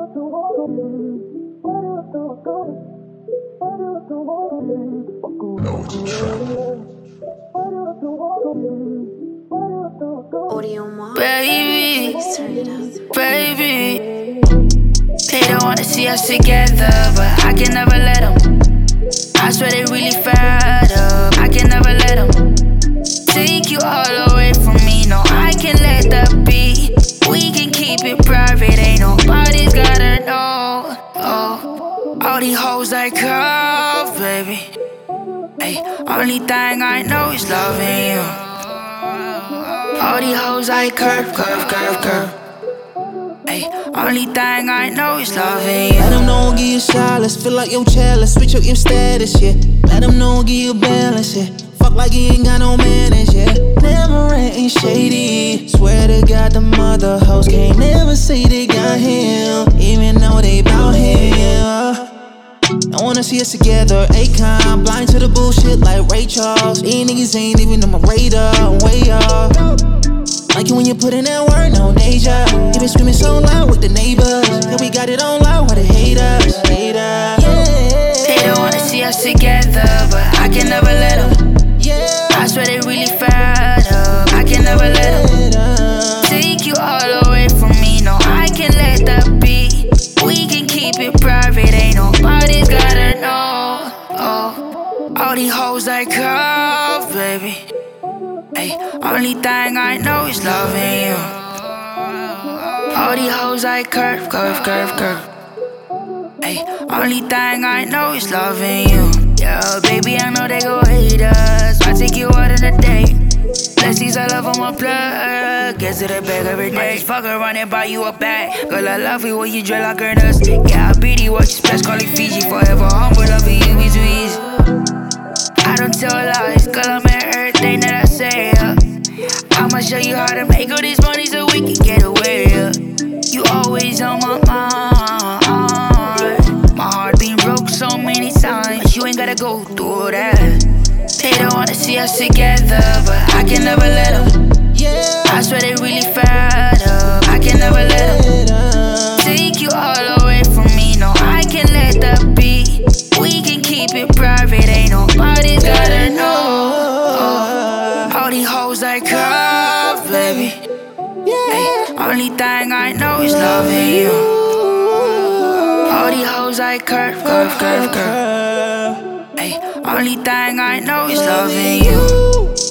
Know it's a trap. Baby, baby, they don't wanna see us together, but I can never let them. I swear they really fed up, I can never let them take you all away from me. No, I can't let that be. We can keep it private, ain't nobody's gotta know. Oh, all these hoes like curve, baby. Ay, only thing I know is loving you. All these hoes like curve. Ay, only thing I know is loving you. Let them know, give you silence. Feel like you're jealous. Switch up your status, yeah. Let them know, give you balance, yeah. Fuck like you ain't got no manners, yeah. Never ain't shady. Swear to God, the mother hoes can't never say they got him, even though they bout him. I wanna see us together, Akon. Blind to the bullshit like Ray Charles. These niggas ain't even on my radar, I'm way off. Like you when you put in that work, no Deja. You been screaming so loud with the neighbors, and we got it on loud, why they hate us, yeah. They don't wanna see us together, but I can never let them. I swear they really fed up, I can never let them take you all away from me. No, I can't let that be. We can keep it private, ain't nobody's gotta know. Oh, all these hoes like curve, baby. Ay, only thing I know is loving you. All these hoes like curve. Ay, only thing I know is loving you. Yeah, baby, I know they gon' hate us. I take you out on a date. Let's see some love on my plug. Get to the bag every day. I just fuck around and buy you a bag. Girl, I love it when you drill like earnest. Yeah, I beat you, what you splash, call it Fiji. Forever humble, loving you be too easy. I don't tell lies, girl, I'm in everything that I say, yeah. I'ma show you how to make all this money so we can get away, yeah. You always on my mind. My heart been broke so many times, you ain't gotta go through that. They don't wanna see us together, but I can never let them. I swear they really fed up, I can never let them take you all away from me. No, I can't let that be. We can keep it private, ain't nobody's gotta know. Oh, all these hoes like curve, baby. Ay, only thing I know is loving you. All these hoes like curve. Ay, only thing I know is loving you.